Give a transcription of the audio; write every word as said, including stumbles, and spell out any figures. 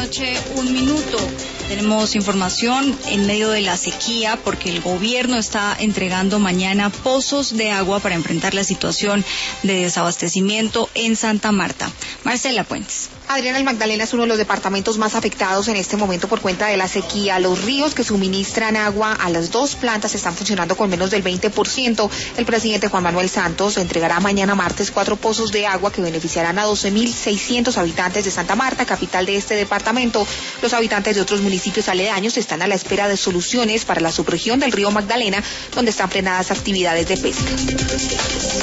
noche, un minuto. Tenemos información en medio de la sequía porque el gobierno está entregando mañana pozos de agua para enfrentar la situación de desabastecimiento en Santa Marta. Marcela Puentes. Adriana, el Magdalena es uno de los departamentos más afectados en este momento por cuenta de la sequía. Los ríos que suministran agua a las dos plantas están funcionando con menos del veinte por ciento. El presidente Juan Manuel Santos entregará mañana martes cuatro pozos de agua que beneficiarán a doce mil seiscientos habitantes de Santa Marta, capital de este departamento. Los habitantes de otros municipios aledaños están a la espera de soluciones para la subregión del río Magdalena, donde están frenadas actividades de pesca.